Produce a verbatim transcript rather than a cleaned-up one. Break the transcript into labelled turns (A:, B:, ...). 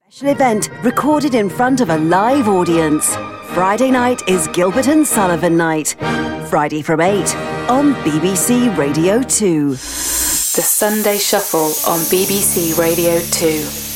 A: Special event recorded in front of a live audience. Friday night is Gilbert and Sullivan night. Friday from eight on B B C Radio two.
B: The Sunday Shuffle on B B C Radio two.